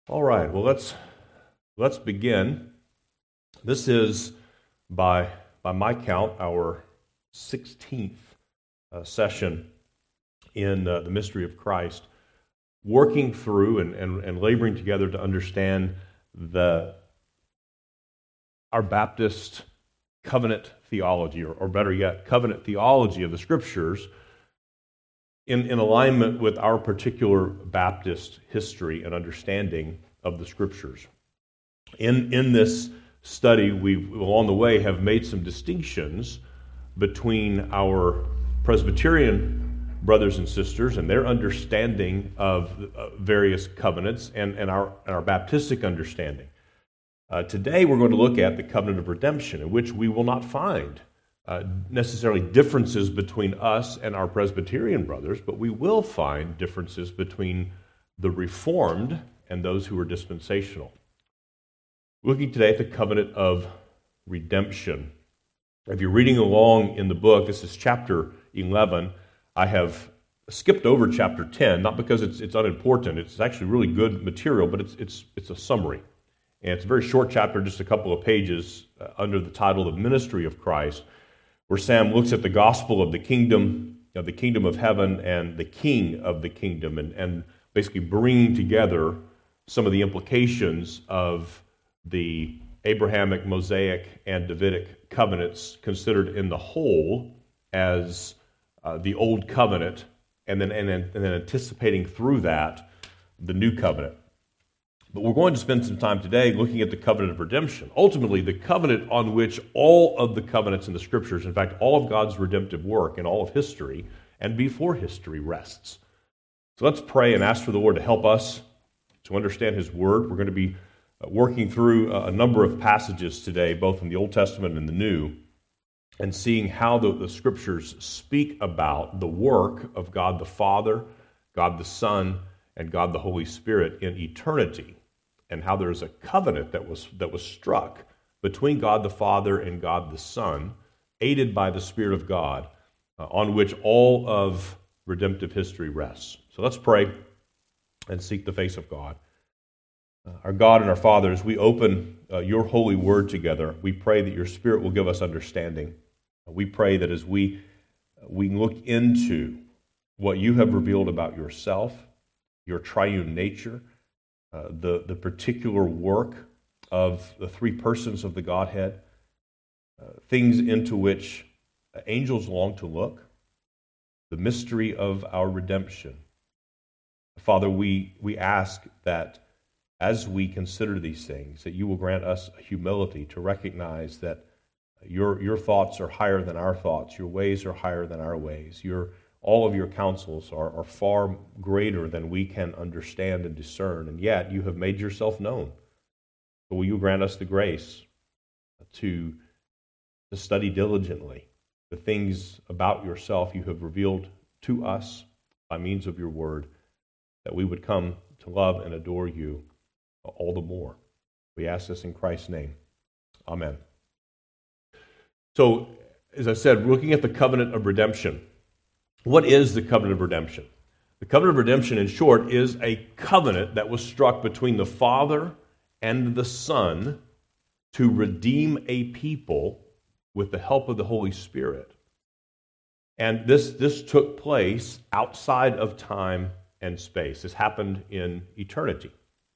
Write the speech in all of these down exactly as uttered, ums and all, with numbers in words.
All right, well, let's let's begin. This is, by by my count, our sixteenth uh, session in uh, the mystery of Christ, working through and, and, and laboring together to understand the our Baptist covenant theology, or, or better yet, covenant theology of the Scriptures in, in alignment with our particular Baptist history and understanding of the Scriptures. In, in this study, we along the way have made some distinctions between our Presbyterian brothers and sisters and their understanding of various covenants and, and, our, and our Baptistic understanding. Uh, today we're going to look at the covenant of redemption, in which we will not find uh, necessarily differences between us and our Presbyterian brothers, but we will find differences between the Reformed and those who are dispensational. Looking today at the covenant of redemption. If you're reading along in the book, this is chapter eleven. I have skipped over chapter ten, not because it's it's unimportant. It's actually really good material, but it's it's it's a summary. And it's a very short chapter, just a couple of pages, uh, under the title, The Ministry of Christ, where Sam looks at the gospel of the kingdom, of the kingdom of heaven, and the king of the kingdom, and, and basically bringing together some of the implications of the Abrahamic, Mosaic, and Davidic covenants considered in the whole as uh, the old covenant, and then, and, then, and then anticipating through that the new covenant. But we're going to spend some time today looking at the covenant of redemption. Ultimately, the covenant on which all of the covenants in the Scriptures, in fact, all of God's redemptive work in all of history and before history, rests. So let's pray and ask for the Lord to help us to understand His Word. We're going to be working through a number of passages today, both in the Old Testament and the New, and seeing how the, the Scriptures speak about the work of God the Father, God the Son, and God the Holy Spirit in eternity, and how there is a covenant that was that was struck between God the Father and God the Son, aided by the Spirit of God, uh, on which all of redemptive history rests. So let's pray and seek the face of God. Uh, our God and our Father, as we open uh, your holy word together, we pray that your Spirit will give us understanding. Uh, we pray that as we, uh, we look into what you have revealed about yourself, your triune nature, uh, the, the particular work of the three persons of the Godhead, uh, things into which angels long to look, the mystery of our redemption. Father, we, we ask that as we consider these things, that you will grant us humility to recognize that your, your thoughts are higher than our thoughts, your ways are higher than our ways, your all of your counsels are, are far greater than we can understand and discern, and yet you have made yourself known. So will you grant us the grace to, to study diligently the things about yourself you have revealed to us by means of your word, that we would come to love and adore you all the more. We ask this in Christ's name. Amen. So, as I said, looking at the covenant of redemption. What is the covenant of redemption? The covenant of redemption, in short, is a covenant that was struck between the Father and the Son to redeem a people with the help of the Holy Spirit. And this, this took place outside of time and space. This happened in eternity.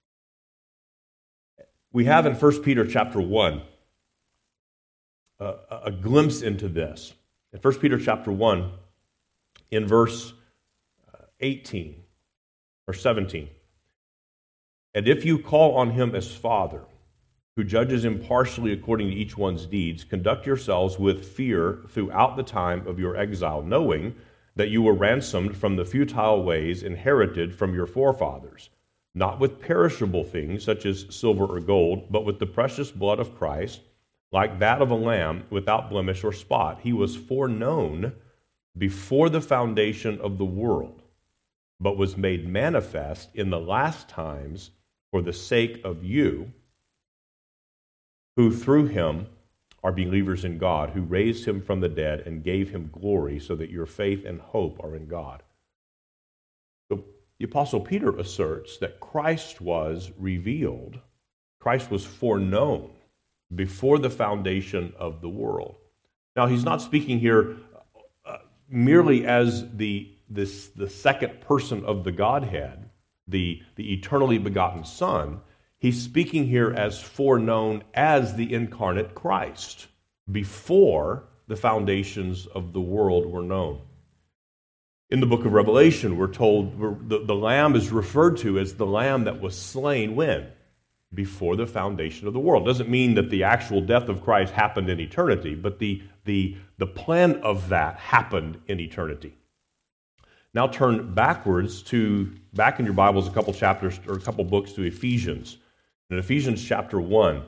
We have in First Peter chapter one a, a glimpse into this. In First Peter chapter one, in verse eighteen or seventeen, and if you call on him as Father, who judges impartially according to each one's deeds, conduct yourselves with fear throughout the time of your exile, knowing that you were ransomed from the futile ways inherited from your forefathers, not with perishable things such as silver or gold, but with the precious blood of Christ, like that of a lamb without blemish or spot. He was foreknown before the foundation of the world, but was made manifest in the last times for the sake of you, who through him are believers in God, who raised him from the dead and gave him glory, so that your faith and hope are in God. So the Apostle Peter asserts that Christ was revealed, Christ was foreknown before the foundation of the world. Now, he's not speaking here uh, merely as the, this, the second person of the Godhead, the, the eternally begotten Son. He's speaking here as foreknown as the incarnate Christ before the foundations of the world were known. In the book of Revelation, we're told we're, the, the Lamb is referred to as the Lamb that was slain when? Before the foundation of the world. Doesn't mean that the actual death of Christ happened in eternity, but the, the, the plan of that happened in eternity. Now turn backwards to, back in your Bibles, a couple chapters or a couple books to Ephesians. In Ephesians chapter one,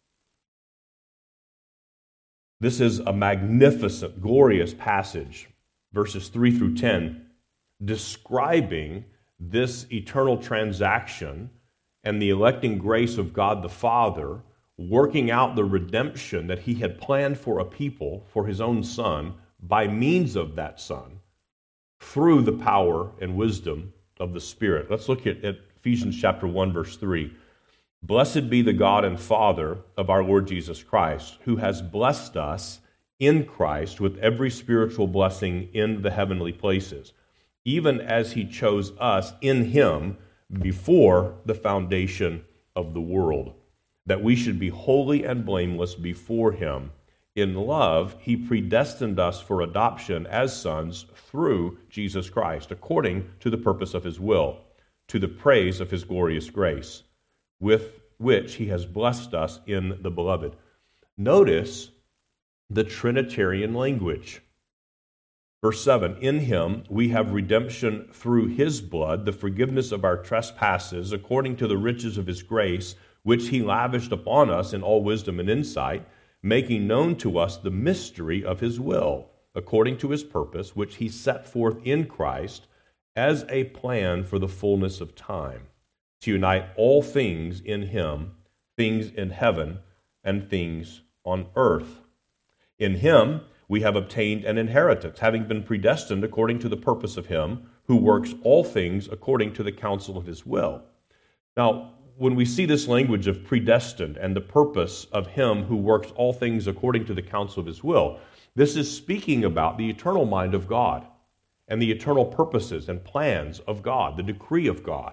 this is a magnificent, glorious passage, verses three through ten, describing this eternal transaction and the electing grace of God the Father, working out the redemption that he had planned for a people, for his own Son, by means of that Son, through the power and wisdom of the Spirit. Let's look at, at Ephesians chapter one, verse three. Blessed be the God and Father of our Lord Jesus Christ, who has blessed us in Christ with every spiritual blessing in the heavenly places, even as he chose us in him before the foundation of the world, that we should be holy and blameless before him. In love, he predestined us for adoption as sons through Jesus Christ, according to the purpose of his will, to the praise of his glorious grace, with which he has blessed us in the beloved. Notice the Trinitarian language. Verse seven, in him we have redemption through his blood, the forgiveness of our trespasses, according to the riches of his grace, which he lavished upon us in all wisdom and insight, making known to us the mystery of his will, according to his purpose, which he set forth in Christ as a plan for the fullness of time, to unite all things in him, things in heaven and things on earth. In him we have obtained an inheritance, having been predestined according to the purpose of him who works all things according to the counsel of his will. Now, when we see this language of predestined and the purpose of him who works all things according to the counsel of his will, this is speaking about the eternal mind of God and the eternal purposes and plans of God, the decree of God.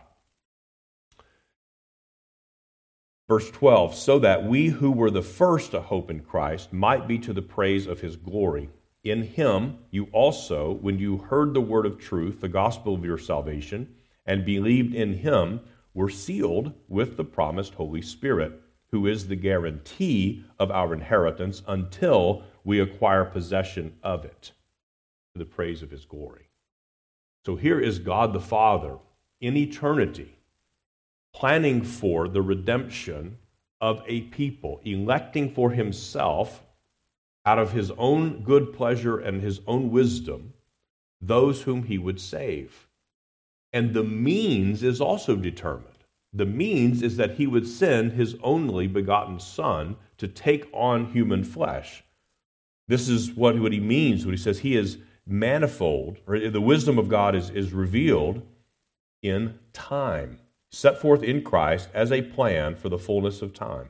Verse twelve, so that we who were the first to hope in Christ might be to the praise of his glory. In him you also, when you heard the word of truth, the gospel of your salvation, and believed in him, were sealed with the promised Holy Spirit, who is the guarantee of our inheritance until we acquire possession of it, to the praise of his glory. So here is God the Father in eternity, planning for the redemption of a people, electing for himself, out of his own good pleasure and his own wisdom, those whom he would save. And the means is also determined. The means is that he would send his only begotten Son to take on human flesh. This is what, what he means when he says he is manifold, or the wisdom of God is, is revealed in time, set forth in Christ as a plan for the fullness of time.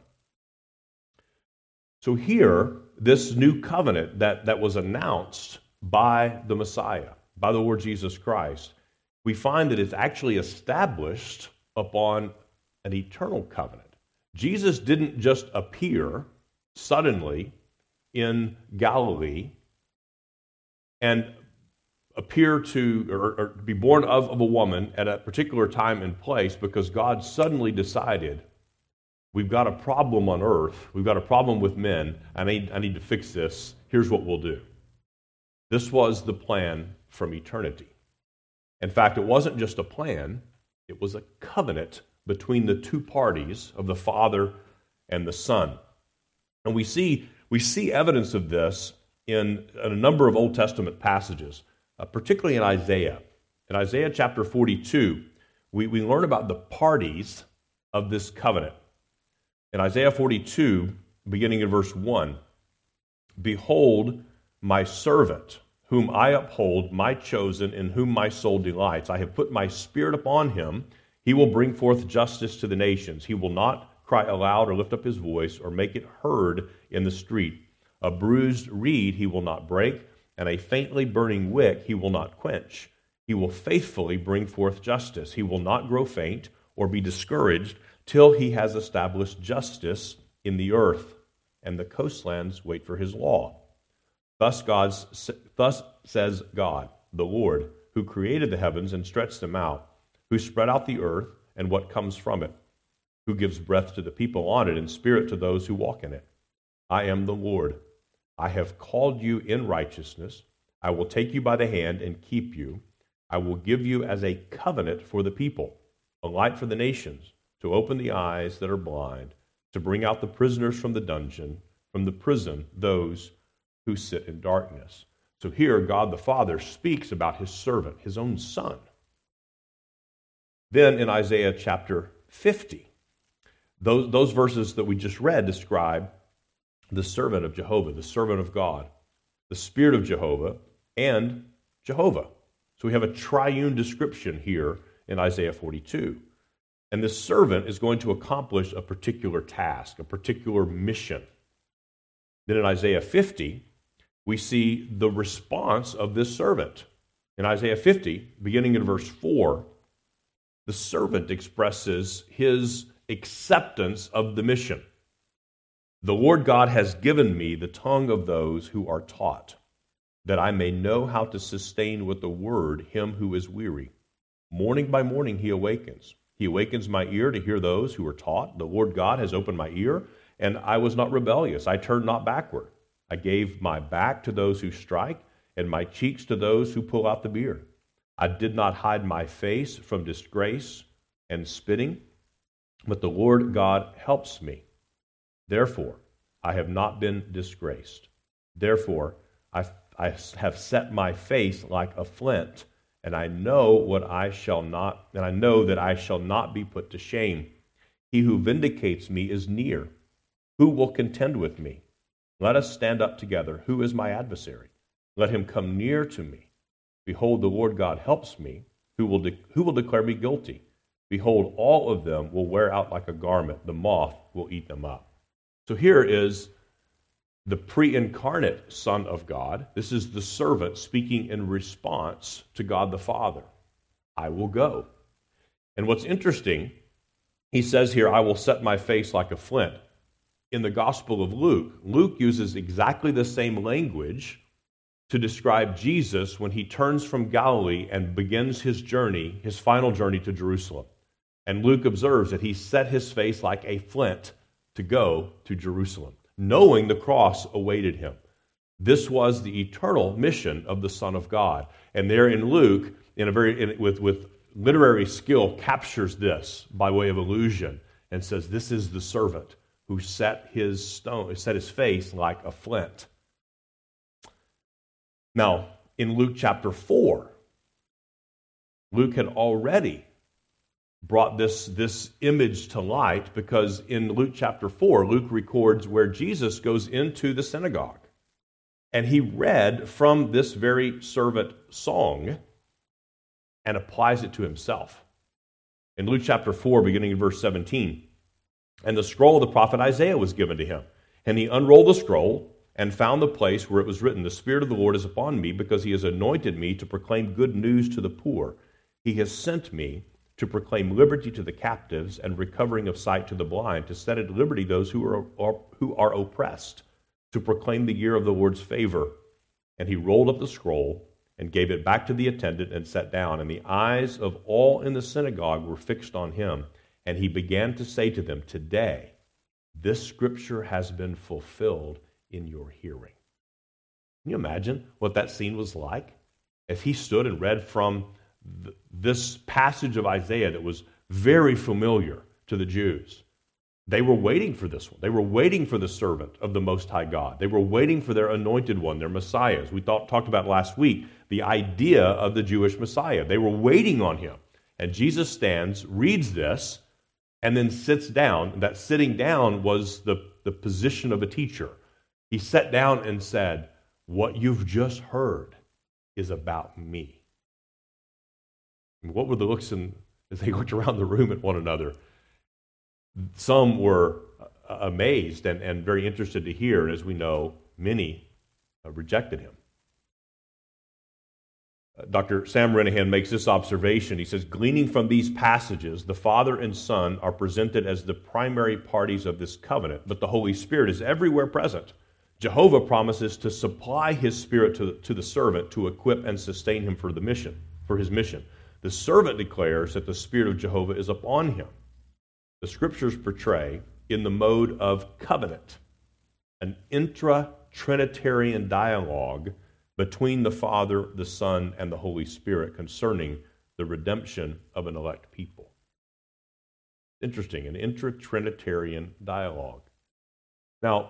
So here, this new covenant that, that was announced by the Messiah, by the Lord Jesus Christ, we find that it's actually established upon an eternal covenant. Jesus didn't just appear suddenly in Galilee and appear to, or, or be born of, of a woman at a particular time and place because God suddenly decided, we've got a problem on earth, we've got a problem with men, I need, I need to fix this, here's what we'll do. This was the plan from eternity. In fact, it wasn't just a plan, it was a covenant between the two parties of the Father and the Son. And we see, we see evidence of this in, in a number of Old Testament passages, uh, particularly in Isaiah. In Isaiah chapter forty-two, we, we learn about the parties of this covenant. In Isaiah forty-two, beginning in verse one, behold, my servant, whom I uphold, my chosen, in whom my soul delights. I have put my spirit upon him. He will bring forth justice to the nations. He will not cry aloud or lift up his voice or make it heard in the street. A bruised reed he will not break, and a faintly burning wick he will not quench. He will faithfully bring forth justice. He will not grow faint or be discouraged till he has established justice in the earth, and the coastlands wait for his law. Thus, God's, thus says God, the Lord, who created the heavens and stretched them out, who spread out the earth and what comes from it, who gives breath to the people on it and spirit to those who walk in it. I am the Lord. I have called you in righteousness. I will take you by the hand and keep you. I will give you as a covenant for the people, a light for the nations, to open the eyes that are blind, to bring out the prisoners from the dungeon, from the prison, those who sit in darkness. So here, God the Father speaks about his servant, his own son. Then in Isaiah chapter fifty, those, those verses that we just read describe the servant of Jehovah, the servant of God, the Spirit of Jehovah, and Jehovah. So we have a triune description here in Isaiah forty-two. And this servant is going to accomplish a particular task, a particular mission. Then in Isaiah fifty, we see the response of this servant. In Isaiah fifty, beginning in verse four, the servant expresses his acceptance of the mission. The Lord God has given me the tongue of those who are taught, that I may know how to sustain with the word him who is weary. Morning by morning he awakens. He awakens my ear to hear those who are taught. The Lord God has opened my ear, and I was not rebellious. I turned not backward. I gave my back to those who strike, and my cheeks to those who pull out the beard. I did not hide my face from disgrace and spitting, but the Lord God helps me. Therefore, I have not been disgraced. Therefore, I, I have set my face like a flint, and I know what I shall not, and I know that I shall not be put to shame. He who vindicates me is near. Who will contend with me? Let us stand up together. Who is my adversary? Let him come near to me. Behold, the Lord God helps me. Who will, de- who will declare me guilty? Behold, all of them will wear out like a garment. The moth will eat them up. So here is the pre-incarnate Son of God. This is the servant speaking in response to God the Father. I will go. And what's interesting, he says here, I will set my face like a flint. In the Gospel of Luke, Luke uses exactly the same language to describe Jesus when he turns from Galilee and begins his journey, his final journey to Jerusalem. And Luke observes that he set his face like a flint to go to Jerusalem, knowing the cross awaited him. This was the eternal mission of the Son of God. And there in Luke, in a very in, with, with literary skill, captures this by way of allusion and says, this is the servant who set his stone, set his face like a flint. Now, in Luke chapter four, Luke had already brought this, this image to light, because in Luke chapter four, Luke records where Jesus goes into the synagogue. And he read from this very servant song and applies it to himself. In Luke chapter four, beginning in verse seventeen, and the scroll of the prophet Isaiah was given to him. And he unrolled the scroll and found the place where it was written, the Spirit of the Lord is upon me, because he has anointed me to proclaim good news to the poor. He has sent me to proclaim liberty to the captives and recovering of sight to the blind, to set at liberty those who are, are, who are oppressed, to proclaim the year of the Lord's favor. And he rolled up the scroll and gave it back to the attendant and sat down. And the eyes of all in the synagogue were fixed on him. And he began to say to them, today, this scripture has been fulfilled in your hearing. Can you imagine what that scene was like? As he stood and read from th- this passage of Isaiah that was very familiar to the Jews. They were waiting for this one. They were waiting for the servant of the Most High God. They were waiting for their anointed one, their Messiah. As we thought, talked about last week, the idea of the Jewish Messiah. They were waiting on him. And Jesus stands, reads this, and then sits down. That sitting down was the, the position of a teacher. He sat down and said, what you've just heard is about me. And what were the looks in, as they looked around the room at one another? Some were amazed and, and very interested to hear, and as we know, many uh, rejected him. Uh, Doctor Sam Renihan makes this observation. He says, gleaning from these passages, the Father and Son are presented as the primary parties of this covenant, but the Holy Spirit is everywhere present. Jehovah promises to supply his Spirit to, to the servant to equip and sustain him for the mission, for his mission. The servant declares that the Spirit of Jehovah is upon him. The Scriptures portray in the mode of covenant, an intra-Trinitarian dialogue between the Father, the Son, and the Holy Spirit concerning the redemption of an elect people. Interesting, an intra-Trinitarian dialogue. Now,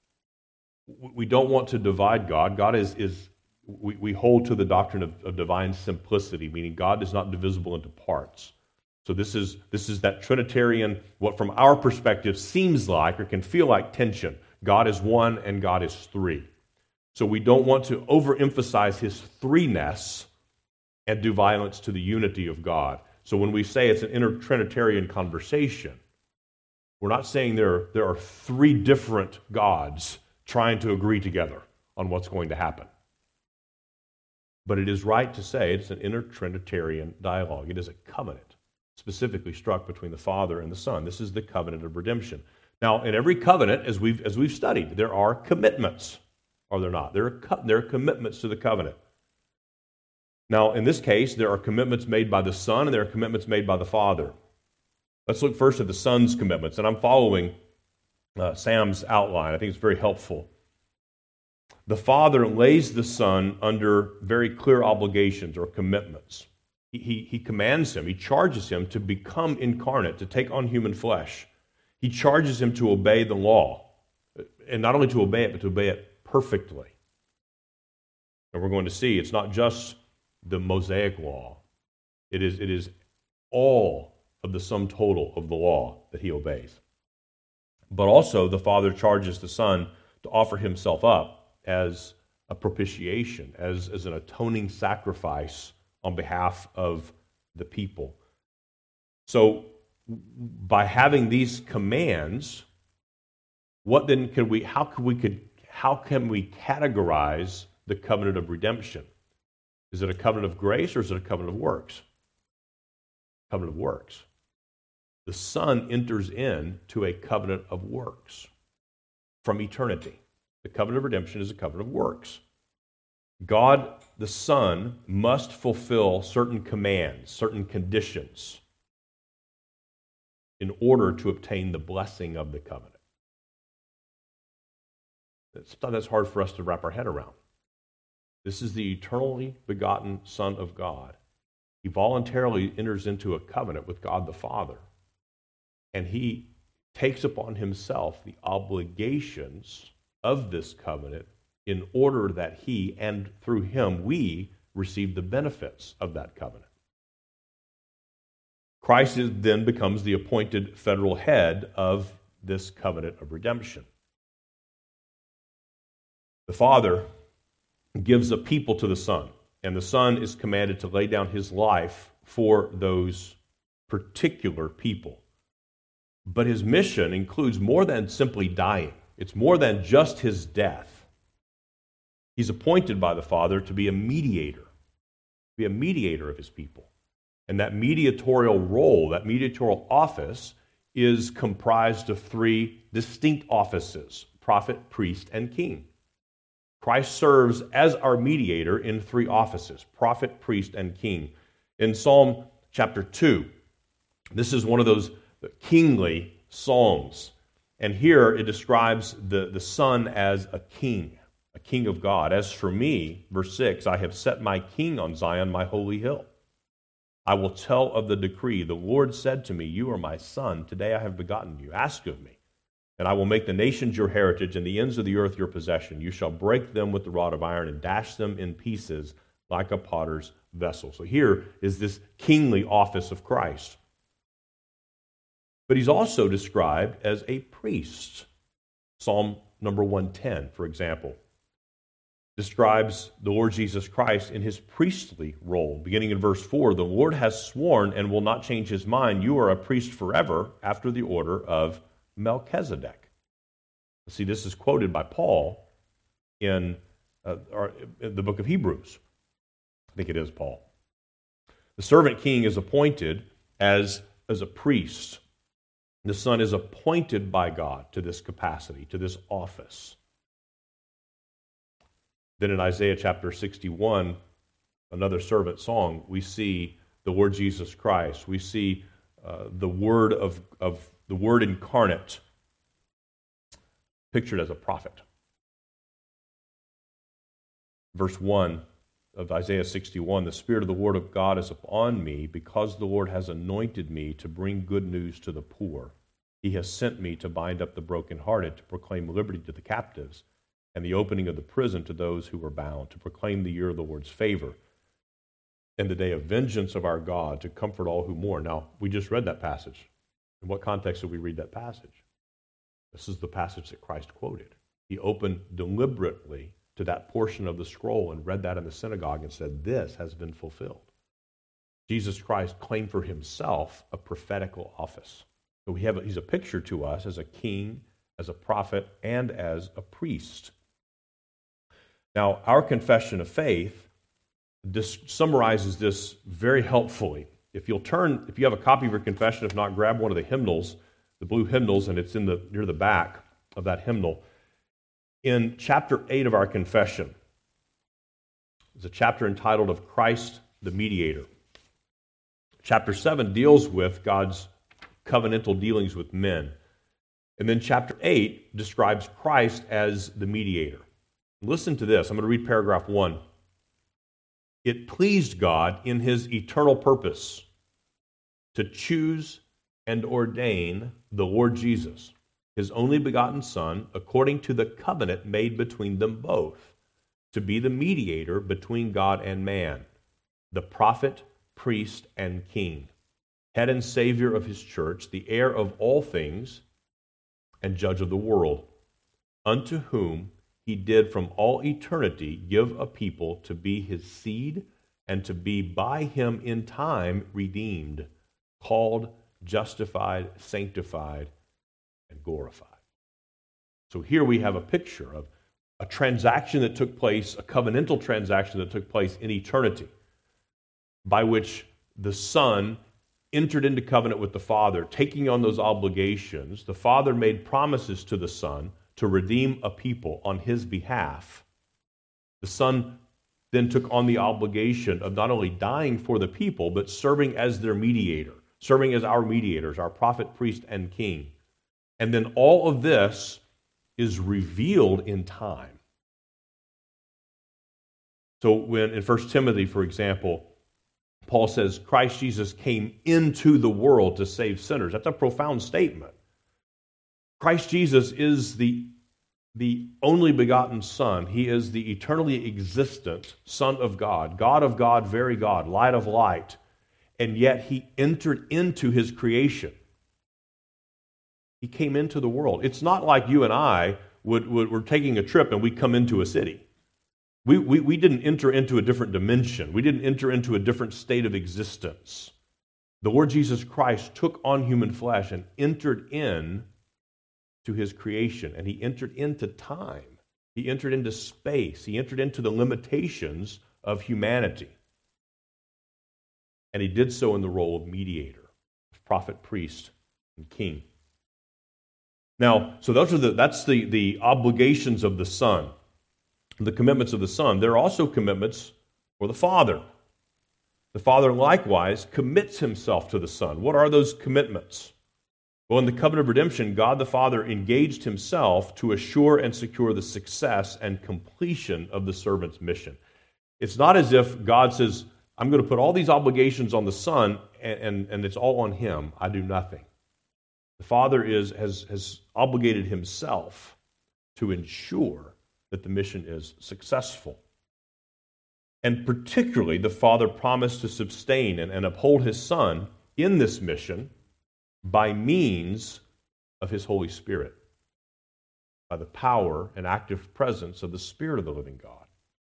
we don't want to divide God. God is, is we, we hold to the doctrine of, of divine simplicity, meaning God is not divisible into parts. So this is this is that Trinitarian, what from our perspective seems like or can feel like tension. God is one and God is three. So we don't want to overemphasize his threeness and do violence to the unity of God. So when we say it's an inter-Trinitarian conversation, we're not saying there, there are three different gods trying to agree together on what's going to happen. But it is right to say it's an inter-Trinitarian dialogue. It is a covenant specifically struck between the Father and the Son. This is the covenant of redemption. Now, in every covenant, as we've, as we've studied, there are commitments, are there not? There are, co- there are commitments to the covenant. Now, in this case, there are commitments made by the Son and there are commitments made by the Father. Let's look first at the Son's commitments, and I'm following uh, Sam's outline. I think it's very helpful. The Father lays the Son under very clear obligations or commitments. He, he, he commands him, he charges him to become incarnate, to take on human flesh. He charges him to obey the law, and not only to obey it, but to obey it perfectly. And we're going to see it's not just the Mosaic law. It is, it is all of the sum total of the law that he obeys. But also the Father charges the Son to offer himself up as a propitiation, as, as an atoning sacrifice on behalf of the people. So by having these commands, what then can we how can we could how can we categorize the covenant of redemption? Is it a covenant of grace or is it a covenant of works? Covenant of works. The Son enters into a covenant of works from eternity. The covenant of redemption is a covenant of works. God, the Son, must fulfill certain commands, certain conditions in order to obtain the blessing of the covenant. Sometimes that's hard for us to wrap our head around. This is the eternally begotten Son of God. He voluntarily enters into a covenant with God the Father, and he takes upon himself the obligations of this covenant in order that he, and through him, we receive the benefits of that covenant. Christ is, then becomes the appointed federal head of this covenant of redemption. The Father gives a people to the Son, and the Son is commanded to lay down his life for those particular people. But his mission includes more than simply dying. It's more than just his death. He's appointed by the Father to be a mediator, to be a mediator of his people. And that mediatorial role, that mediatorial office, is comprised of three distinct offices: prophet, priest, and king. Christ serves as our mediator in three offices: prophet, priest, and king. In Psalm chapter two, this is one of those kingly songs. And here it describes the, the Son as a king, a king of God. As for me, verse six, I have set my king on Zion, my holy hill. I will tell of the decree. The Lord said to me, you are my son. Today I have begotten you. Ask of me, and I will make the nations your heritage and the ends of the earth your possession. You shall break them with the rod of iron and dash them in pieces like a potter's vessel. So here is this kingly office of Christ. But he's also described as a priest. Psalm number one ten, for example, describes the Lord Jesus Christ in his priestly role. Beginning in verse four, the Lord has sworn and will not change his mind. You are a priest forever after the order of Melchizedek. See, this is quoted by Paul in, uh, or in the book of Hebrews. I think it is Paul. The servant king is appointed as, as a priest. The Son is appointed by God to this capacity, to this office. Then in Isaiah chapter sixty-one, another servant song, we see the Lord Jesus Christ. We see uh, the Word of, of the Word incarnate pictured as a prophet. Verse one of Isaiah sixty-one, the Spirit of the Lord of God is upon me, because the Lord has anointed me to bring good news to the poor. He has sent me to bind up the brokenhearted, to proclaim liberty to the captives, and the opening of the prison to those who are bound, to proclaim the year of the Lord's favor, and the day of vengeance of our God, to comfort all who mourn. Now, we just read that passage. In what context did we read that passage? This is the passage that Christ quoted. He opened deliberately to that portion of the scroll and read that in the synagogue and said, this has been fulfilled. Jesus Christ claimed for himself a prophetical office. So we have a, he's a picture to us as a king, as a prophet, and as a priest. Now, our confession of faith this summarizes this very helpfully. If you'll turn, if you have a copy of your confession, if not, grab one of the hymnals, the blue hymnals, and it's in the near the back of that hymnal. In chapter eight of our confession, there's a chapter entitled of Christ the Mediator. Chapter seven deals with God's covenantal dealings with men. And then chapter eight describes Christ as the mediator. Listen to this. I'm going to read paragraph one. It pleased God in his eternal purpose to choose and ordain the Lord Jesus, his only begotten Son, according to the covenant made between them both, to be the mediator between God and man, the prophet, priest, and king, head and savior of his church, the heir of all things, and judge of the world, unto whom he did from all eternity give a people to be his seed and to be by him in time redeemed, called, justified, sanctified, and glorified. So here we have a picture of a transaction that took place, a covenantal transaction that took place in eternity, by which the Son entered into covenant with the Father, taking on those obligations. The Father made promises to the Son to redeem a people on his behalf. The Son then took on the obligation of not only dying for the people, but serving as their mediator, serving as our mediators, our prophet, priest, and king. And then all of this is revealed in time. So when in First Timothy, for example, Paul says Christ Jesus came into the world to save sinners. That's a profound statement. Christ Jesus is the, the only begotten Son. He is the eternally existent Son of God, God of God, very God, light of light. And yet he entered into his creation. He came into the world. It's not like you and I would, would we're taking a trip and we come into a city. We, we, we didn't enter into a different dimension. We didn't enter into a different state of existence. The Lord Jesus Christ took on human flesh and entered in to his creation, and he entered into time. He entered into space. He entered into the limitations of humanity. And he did so in the role of mediator, of prophet, priest, and king. Now, so those are the that's the, the obligations of the Son, the commitments of the Son. There are also commitments for the Father. The Father likewise commits himself to the Son. What are those commitments? Well, in the covenant of redemption, God the Father engaged himself to assure and secure the success and completion of the servant's mission. It's not as if God says, I'm going to put all these obligations on the Son, and, and, and it's all on him. I do nothing. The Father is, has, has obligated himself to ensure that the mission is successful. And particularly, the Father promised to sustain and, and uphold his Son in this mission by means of his Holy Spirit, by the power and active presence of the Spirit of the living God.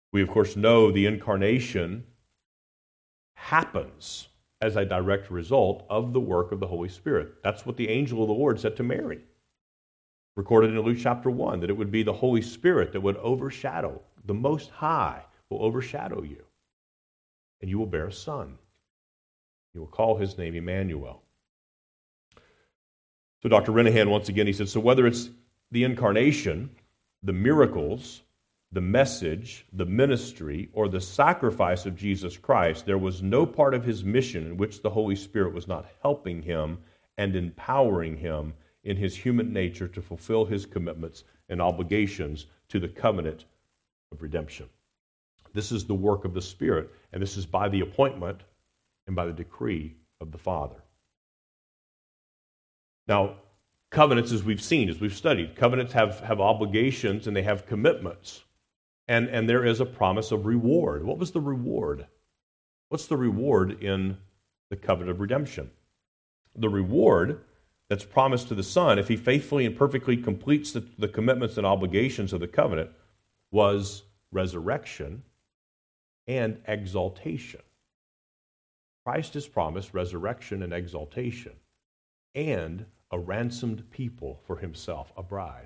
We, of course, know the incarnation happens as a direct result of the work of the Holy Spirit. That's what the angel of the Lord said to Mary, recorded in Luke chapter one, that it would be the Holy Spirit that would overshadow, the Most High will overshadow you, and you will bear a son. You will call his name Emmanuel. So Doctor Renahan, once again, he says, so whether it's the incarnation, the miracles, the message, the ministry, or the sacrifice of Jesus Christ, there was no part of his mission in which the Holy Spirit was not helping him and empowering him in his human nature to fulfill his commitments and obligations to the covenant of redemption. This is the work of the Spirit, and this is by the appointment and by the decree of the Father. Now, covenants, as we've seen, as we've studied, covenants have, have obligations and they have commitments. And, and there is a promise of reward. What was the reward? What's the reward in the covenant of redemption? The reward that's promised to the Son, if he faithfully and perfectly completes the, the commitments and obligations of the covenant, was resurrection and exaltation. Christ has promised resurrection and exaltation and a ransomed people for himself, a bride.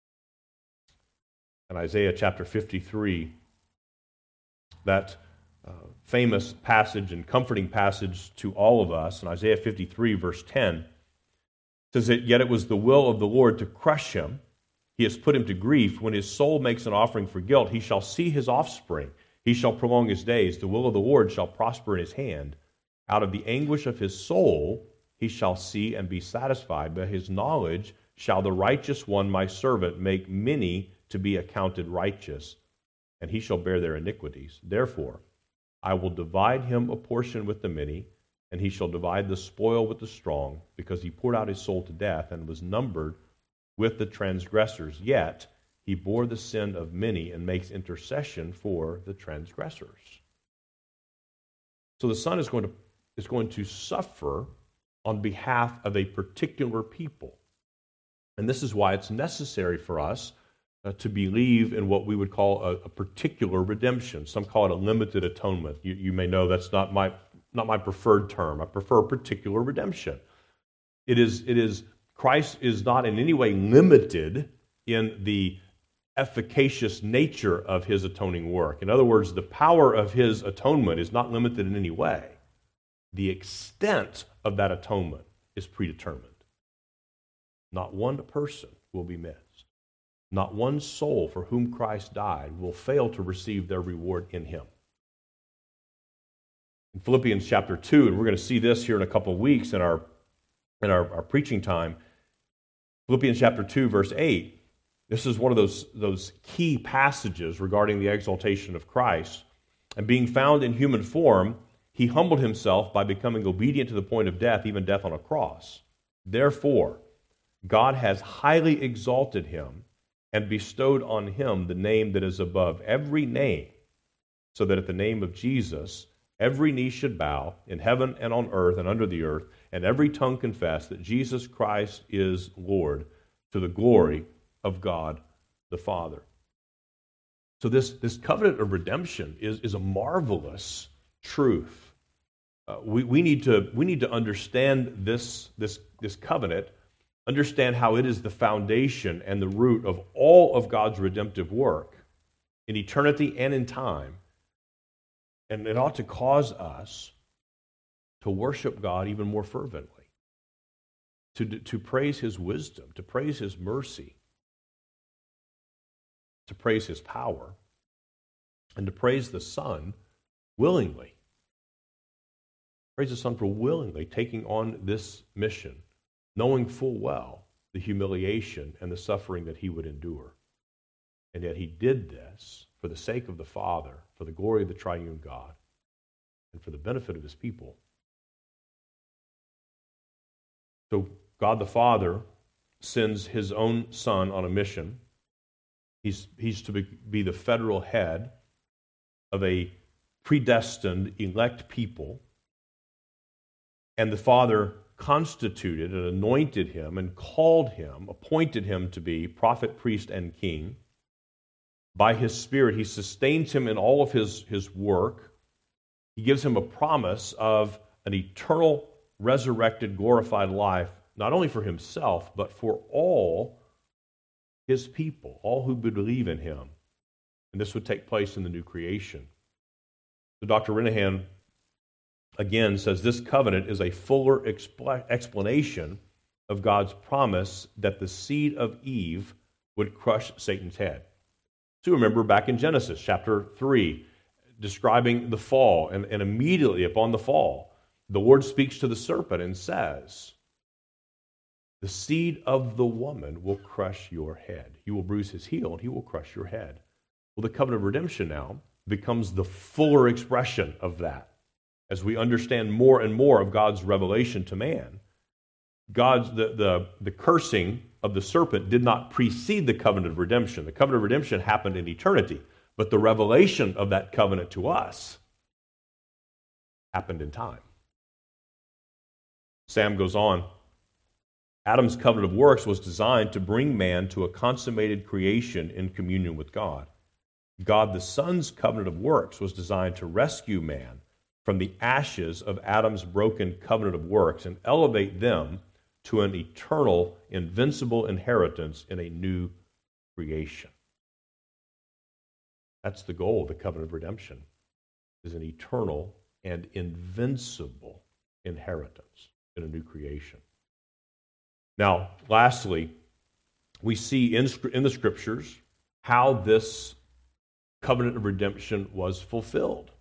In Isaiah chapter fifty-three, that uh, famous passage and comforting passage to all of us, in Isaiah fifty-three, verse ten, says that, yet it was the will of the Lord to crush him. He has put him to grief. When his soul makes an offering for guilt, he shall see his offspring. He shall prolong his days. The will of the Lord shall prosper in his hand. Out of the anguish of his soul he shall see and be satisfied. By his knowledge shall the righteous one, my servant, make many to be accounted righteous, and he shall bear their iniquities. Therefore, I will divide him a portion with the many, and he shall divide the spoil with the strong, because he poured out his soul to death and was numbered with the transgressors. Yet he bore the sin of many and makes intercession for the transgressors. So the Son is going to, is going to suffer on behalf of a particular people. And this is why it's necessary for us Uh, to believe in what we would call a, a particular redemption. Some call it a limited atonement. You, you may know that's not my not my preferred term. I prefer a particular redemption. It is it is Christ is not in any way limited in the efficacious nature of his atoning work. In other words, the power of his atonement is not limited in any way. The extent of that atonement is predetermined. Not one person will be missed. Not one soul for whom Christ died will fail to receive their reward in him. In Philippians chapter two, and we're going to see this here in a couple of weeks in our, in our, our preaching time, Philippians chapter two, verse eight, this is one of those, those key passages regarding the exaltation of Christ. And being found in human form, he humbled himself by becoming obedient to the point of death, even death on a cross. Therefore, God has highly exalted him and bestowed on him the name that is above every name, so that at the name of Jesus every knee should bow in heaven and on earth and under the earth, and every tongue confess that Jesus Christ is Lord, to the glory of God the Father. So this, this covenant of redemption is, is a marvelous truth. Uh, we, we, need to, we need to understand this, this, this covenant, understand how it is the foundation and the root of all of God's redemptive work in eternity and in time. And it ought to cause us to worship God even more fervently, to, to praise his wisdom, to praise his mercy, to praise his power, and to praise the Son willingly. Praise the Son for willingly taking on this mission, knowing full well the humiliation and the suffering that he would endure. And yet he did this for the sake of the Father, for the glory of the triune God, and for the benefit of his people. So God the Father sends his own Son on a mission. He's, he's to be, be the federal head of a predestined, elect people. And the Father constituted and anointed him and called him, appointed him to be prophet, priest, and king by his Spirit, he sustains him in all of his, his work. He gives him a promise of an eternal, resurrected, glorified life, not only for himself, but for all his people, all who believe in him. And this would take place in the new creation. So Doctor Renahan again says this covenant is a fuller expl- explanation of God's promise that the seed of Eve would crush Satan's head. So remember back in Genesis chapter three, describing the fall, and, and immediately upon the fall, the Lord speaks to the serpent and says, the seed of the woman will crush your head. He will bruise his heel and he will crush your head. Well, the covenant of redemption now becomes the fuller expression of that. As we understand more and more of God's revelation to man, God's the, the, the cursing of the serpent did not precede the covenant of redemption. The covenant of redemption happened in eternity, but the revelation of that covenant to us happened in time. Sam goes on, Adam's covenant of works was designed to bring man to a consummated creation in communion with God. God the Son's covenant of works was designed to rescue man from the ashes of Adam's broken covenant of works and elevate them to an eternal, invincible inheritance in a new creation. That's the goal of the covenant of redemption, is an eternal and invincible inheritance in a new creation. Now, lastly, we see in, in the Scriptures how this covenant of redemption was fulfilled.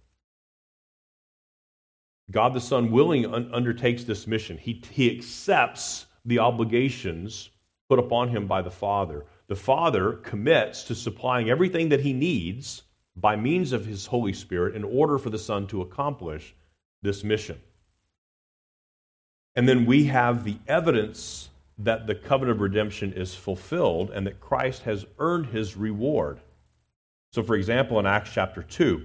God the Son willingly un- undertakes this mission. He, he accepts the obligations put upon him by the Father. The Father commits to supplying everything that he needs by means of his Holy Spirit in order for the Son to accomplish this mission. And then we have the evidence that the covenant of redemption is fulfilled and that Christ has earned his reward. So, for example, in Acts chapter two,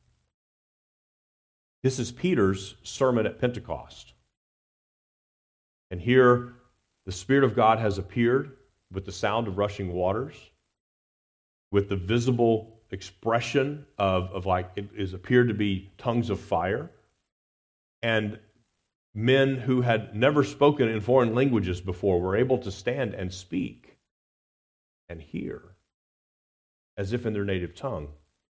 this is Peter's sermon at Pentecost. And here, the Spirit of God has appeared with the sound of rushing waters, with the visible expression of, of like, it is appeared to be tongues of fire. And men who had never spoken in foreign languages before were able to stand and speak and hear as if in their native tongue.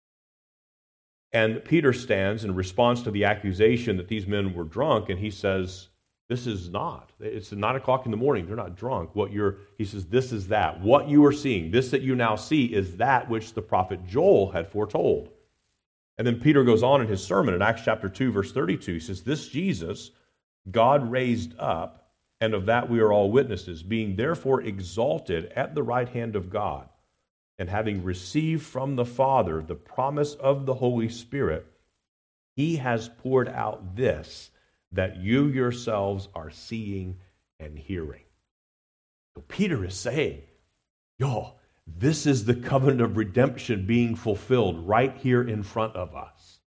And Peter stands in response to the accusation that these men were drunk, and he says, this is not. It's nine o'clock in the morning. They're not drunk. What you're, he says, this is that. What you are seeing, this that you now see, is that which the prophet Joel had foretold. And then Peter goes on in his sermon in Acts chapter two, verse thirty-two. He says, this Jesus God raised up, and of that we are all witnesses, being therefore exalted at the right hand of God, and having received from the Father the promise of the Holy Spirit, he has poured out this that you yourselves are seeing and hearing. So Peter is saying, y'all, this is the covenant of redemption being fulfilled right here in front of us.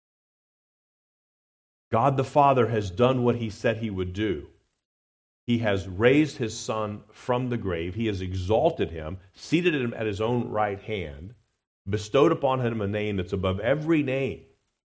God the Father has done what he said he would do. He has raised his Son from the grave. He has exalted him, seated him at his own right hand, bestowed upon him a name that's above every name,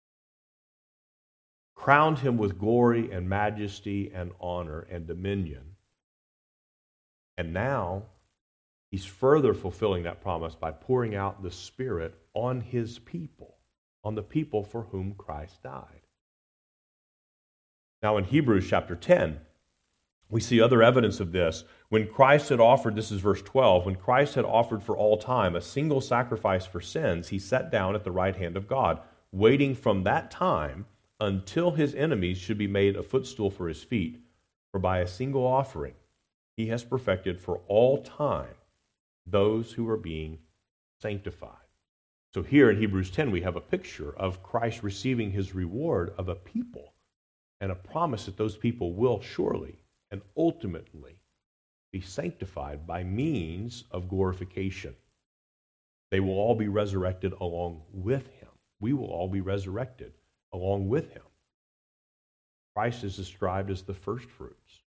crowned him with glory and majesty and honor and dominion. And now he's further fulfilling that promise by pouring out the Spirit on his people, on the people for whom Christ died. Now in Hebrews chapter ten, we see other evidence of this. When Christ had offered, this is verse twelve, when Christ had offered for all time a single sacrifice for sins, he sat down at the right hand of God, waiting from that time until his enemies should be made a footstool for his feet. For by a single offering he has perfected for all time those who are being sanctified. So here in Hebrews ten, we have a picture of Christ receiving his reward of a people and a promise that those people will surely and ultimately be sanctified by means of glorification. They will all be resurrected along with him. We will all be resurrected along with him. Christ is described as the first fruits.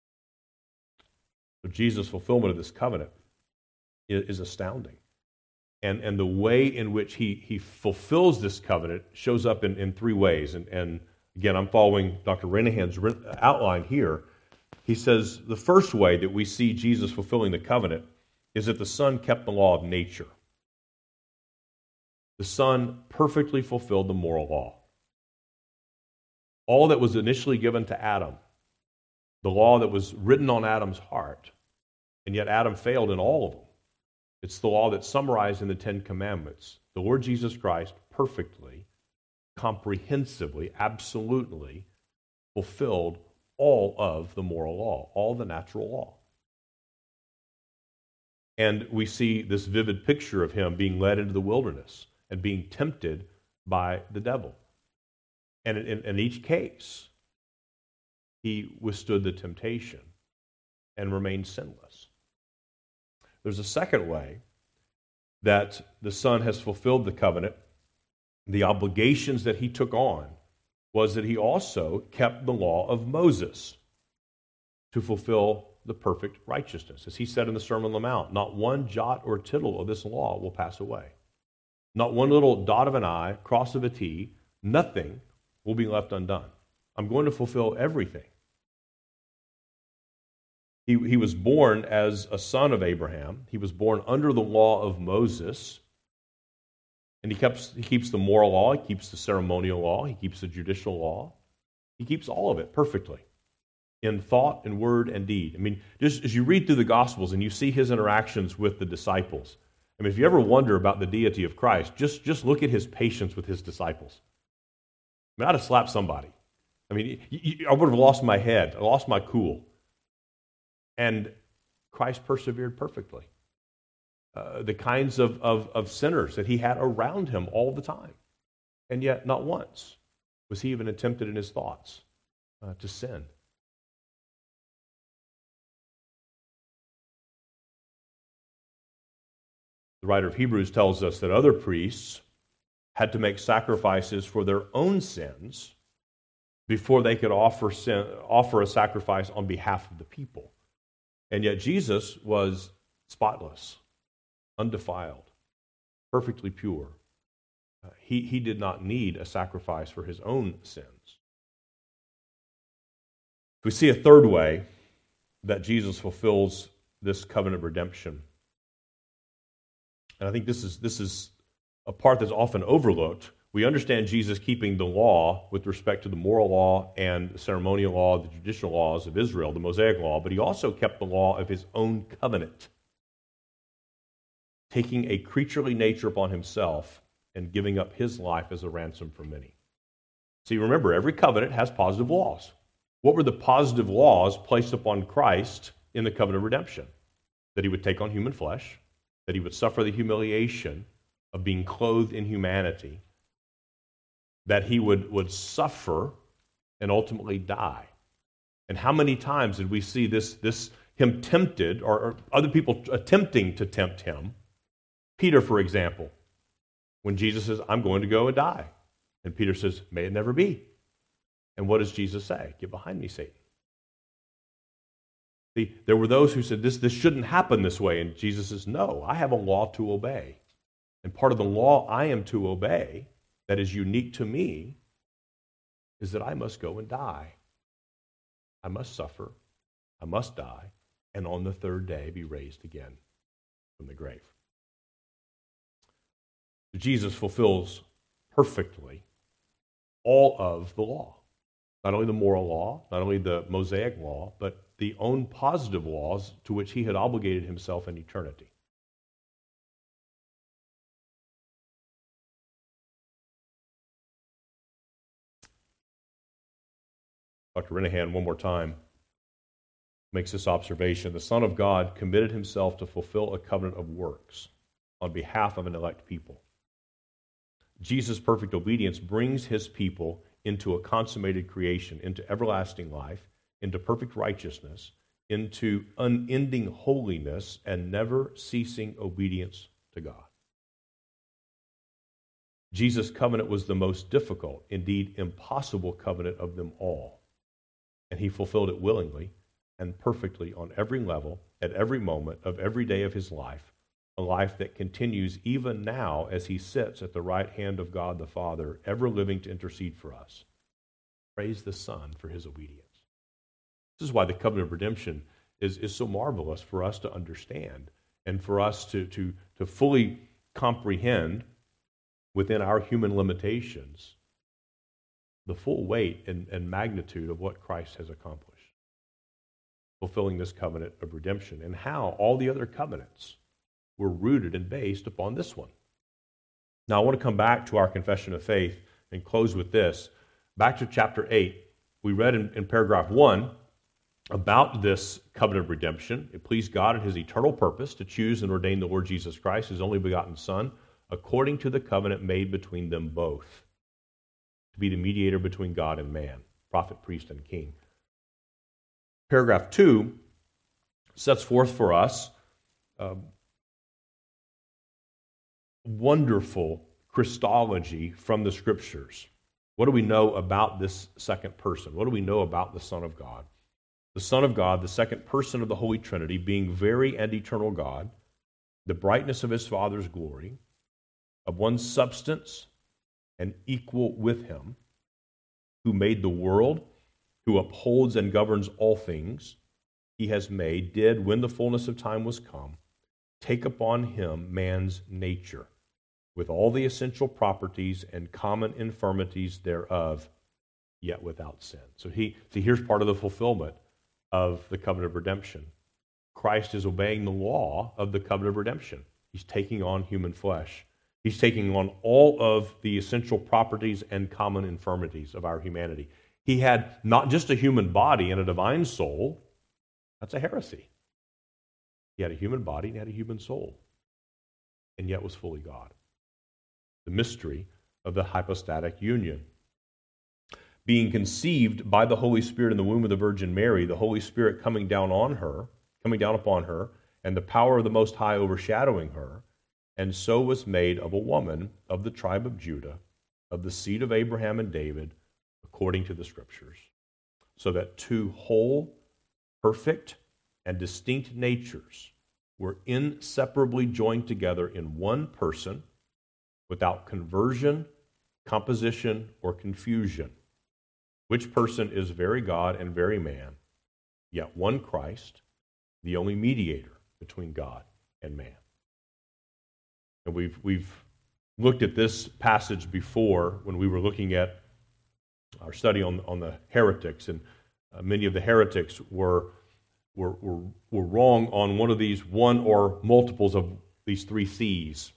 So Jesus' fulfillment of this covenant is astounding. And, and the way in which he, he fulfills this covenant shows up in, in three ways. And, and again, I'm following Doctor Renahan's outline here. He says the first way that we see Jesus fulfilling the covenant is that the Son kept the law of nature. The Son perfectly fulfilled the moral law. All that was initially given to Adam, the law that was written on Adam's heart, and yet Adam failed in all of them. It's the law that's summarized in the Ten Commandments. The Lord Jesus Christ perfectly, comprehensively, absolutely fulfilled all of the moral law, all the natural law. And we see this vivid picture of him being led into the wilderness and being tempted by the devil. And in, in, in each case, he withstood the temptation and remained sinless. There's a second way that the Son has fulfilled the covenant. The obligations that he took on was that he also kept the law of Moses to fulfill the perfect righteousness. As he said in the Sermon on the Mount, not one jot or tittle of this law will pass away. Not one little dot of an I, cross of a T, nothing will be left undone. I'm going to fulfill everything. He, he was born as a son of Abraham. He was born under the law of Moses. And he keeps, he keeps the moral law, he keeps the ceremonial law, he keeps the judicial law. He keeps all of it perfectly in thought and word and deed. I mean, just as you read through the Gospels and you see his interactions with the disciples, I mean, if you ever wonder about the deity of Christ, just, just look at his patience with his disciples. I mean, I'd have slapped somebody. I mean, I would have lost my head. I lost my cool. And Christ persevered perfectly. Uh, the kinds of, of, of sinners that he had around him all the time. And yet, not once was he even tempted in his thoughts uh, to sin. The writer of Hebrews tells us that other priests had to make sacrifices for their own sins before they could offer sin, offer a sacrifice on behalf of the people. And yet Jesus was spotless, undefiled, perfectly pure. Uh, he, he did not need a sacrifice for his own sins. We see a third way that Jesus fulfills this covenant redemption. And I think this is, this is a part that's often overlooked. We understand Jesus keeping the law with respect to the moral law and the ceremonial law, the judicial laws of Israel, the Mosaic law, but he also kept the law of his own covenant, taking a creaturely nature upon himself and giving up his life as a ransom for many. See, remember, every covenant has positive laws. What were the positive laws placed upon Christ in the covenant of redemption? That he would take on human flesh, that he would suffer the humiliation of being clothed in humanity, that he would, would suffer and ultimately die. And how many times did we see this, this him tempted, or, or other people attempting to tempt him? Peter, for example, when Jesus says, I'm going to go and die. And Peter says, may it never be. And what does Jesus say? Get behind me, Satan. See, there were those who said, this, this shouldn't happen this way. And Jesus says, no, I have a law to obey. And part of the law I am to obey that is unique to me is that I must go and die. I must suffer. I must die. And on the third day be raised again from the grave. Jesus fulfills perfectly all of the law. Not only the moral law, not only the Mosaic law, but the own positive laws to which he had obligated himself in eternity. Doctor Renahan, one more time, makes this observation. The Son of God committed himself to fulfill a covenant of works on behalf of an elect people. Jesus' perfect obedience brings his people into a consummated creation, into everlasting life, into perfect righteousness, into unending holiness and never ceasing obedience to God. Jesus' covenant was the most difficult, indeed impossible covenant of them all. And he fulfilled it willingly and perfectly on every level, at every moment of every day of his life, a life that continues even now as he sits at the right hand of God the Father, ever living to intercede for us. Praise the Son for his obedience. This is why the covenant of redemption is, is so marvelous for us to understand and for us to, to, to fully comprehend within our human limitations the full weight and, and magnitude of what Christ has accomplished, fulfilling this covenant of redemption, and how all the other covenants were rooted and based upon this one. Now, I want to come back to our confession of faith and close with this. Back to chapter eight, we read in, in paragraph one about this covenant of redemption. It pleased God in his eternal purpose to choose and ordain the Lord Jesus Christ, his only begotten Son, according to the covenant made between them both, to be the mediator between God and man, prophet, priest, and king. Paragraph two sets forth for us uh, wonderful Christology from the Scriptures. What do we know about this second person? What do we know about the Son of God? The Son of God, the second person of the Holy Trinity, being very and eternal God, the brightness of his Father's glory, of one substance and equal with him, who made the world, who upholds and governs all things he has made, did, when the fullness of time was come, take upon him man's nature, with all the essential properties and common infirmities thereof, yet without sin. So he, see, here's part of the fulfillment of the covenant of redemption. Christ is obeying the law of the covenant of redemption. He's taking on human flesh. He's taking on all of the essential properties and common infirmities of our humanity. He had not just a human body and a divine soul. That's a heresy. He had a human body and he had a human soul, and yet was fully God. The mystery of the hypostatic union. Being conceived by the Holy Spirit in the womb of the Virgin Mary, the Holy Spirit coming down on her, coming down upon her, and the power of the Most High overshadowing her, and so was made of a woman of the tribe of Judah, of the seed of Abraham and David, according to the Scriptures, so that two whole, perfect, and distinct natures were inseparably joined together in one person, without conversion, composition, or confusion, which person is very God and very man, yet one Christ, the only mediator between God and man. And we've, we've looked at this passage before when we were looking at our study on, on the heretics, and uh, many of the heretics were, were, were, were wrong on one of these, one or multiples of these three C's.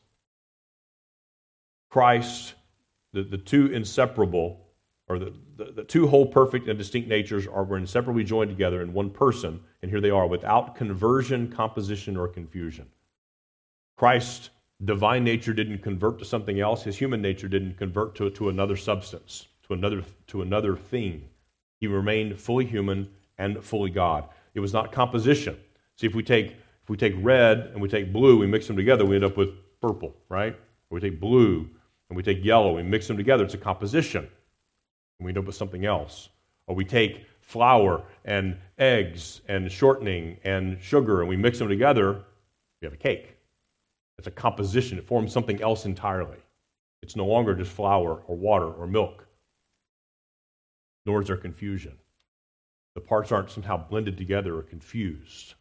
Christ, the, the two inseparable, or the, the, the two whole, perfect, and distinct natures are were inseparably joined together in one person, and here they are, without conversion, composition, or confusion. Christ's divine nature didn't convert to something else. His human nature didn't convert to, to another substance, to another, to another thing. He remained fully human and fully God. It was not composition. See, if we take if we take red and we take blue, we mix them together, we end up with purple, right? Or we take blue and we take yellow, we mix them together, it's a composition, and we end up with something else. Or we take flour and eggs and shortening and sugar, and we mix them together, we have a cake. It's a composition. It forms something else entirely. It's no longer just flour or water or milk. Nor is there confusion. The parts aren't somehow blended together or confused.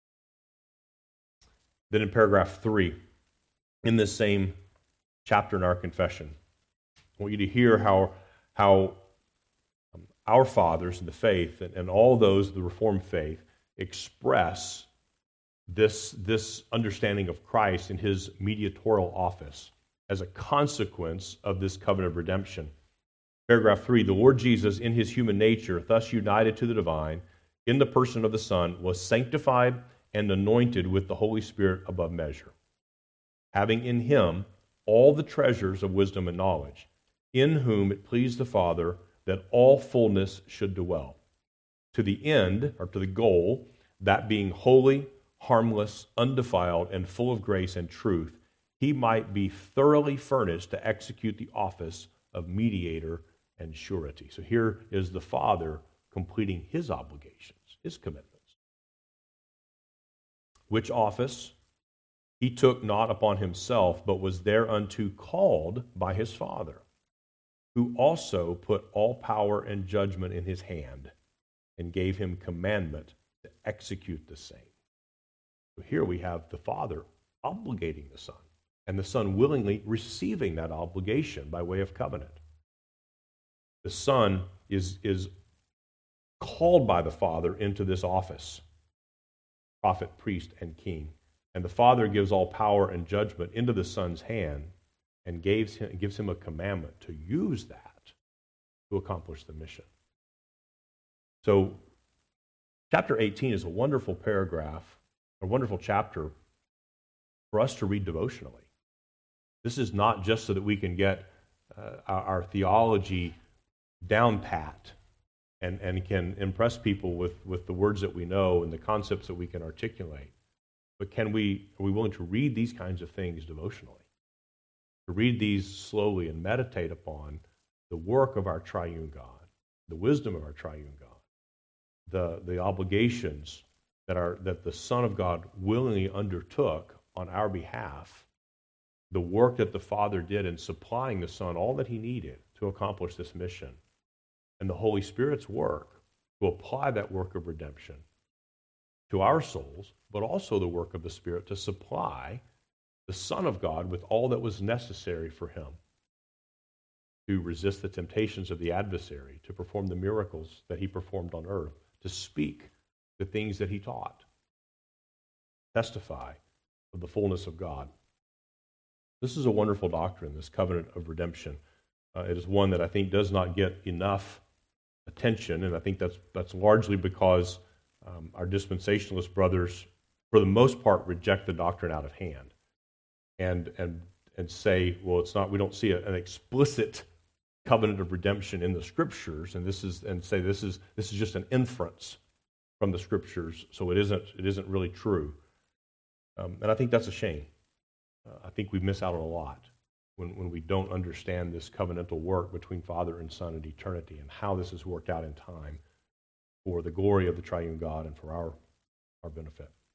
Then in paragraph three, in this same chapter in our confession, I want you to hear how, how um, our fathers in the faith and, and all those of the Reformed faith express this, this understanding of Christ in his mediatorial office as a consequence of this covenant of redemption. Paragraph three, the Lord Jesus in his human nature, thus united to the divine, in the person of the Son, was sanctified and anointed with the Holy Spirit above measure, having in him all the treasures of wisdom and knowledge, in whom it pleased the Father that all fullness should dwell, to the end, or to the goal, that being holy, harmless, undefiled, and full of grace and truth, he might be thoroughly furnished to execute the office of mediator and surety. So here is the Father completing his obligations, his commitments. Which office he took not upon himself, but was thereunto called by his Father, who also put all power and judgment in his hand, and gave him commandment to execute the same. So here we have the Father obligating the Son, and the Son willingly receiving that obligation by way of covenant. The Son is, is called by the Father into this office, prophet, priest, and king. And the Father gives all power and judgment into the Son's hand and gives him, gives him a commandment to use that to accomplish the mission. So, chapter eighteen is a wonderful paragraph, a wonderful chapter for us to read devotionally. This is not just so that we can get uh, our, our theology down pat and, and can impress people with, with the words that we know and the concepts that we can articulate. But can we, are we willing to read these kinds of things devotionally? To read these slowly and meditate upon the work of our triune God, the wisdom of our triune God, the, the obligations that, are, that the Son of God willingly undertook on our behalf, the work that the Father did in supplying the Son all that he needed to accomplish this mission, and the Holy Spirit's work to apply that work of redemption to our souls, but also the work of the Spirit to supply the Son of God with all that was necessary for him to resist the temptations of the adversary, to perform the miracles that he performed on earth, to speak the things that he taught, testify of the fullness of God. This is a wonderful doctrine, this covenant of redemption. Uh, it is one that I think does not get enough attention, and I think that's that's largely because um, our dispensationalist brothers, for the most part, reject the doctrine out of hand, and and and say, well, it's not. We don't see a, an explicit covenant of redemption in the Scriptures, and this is and say this is this is just an inference from the Scriptures, so it isn't it isn't really true, um, and I think that's a shame. Uh, I think we miss out on a lot when, when we don't understand this covenantal work between Father and Son in eternity and how this has worked out in time for the glory of the triune God and for our, our benefit.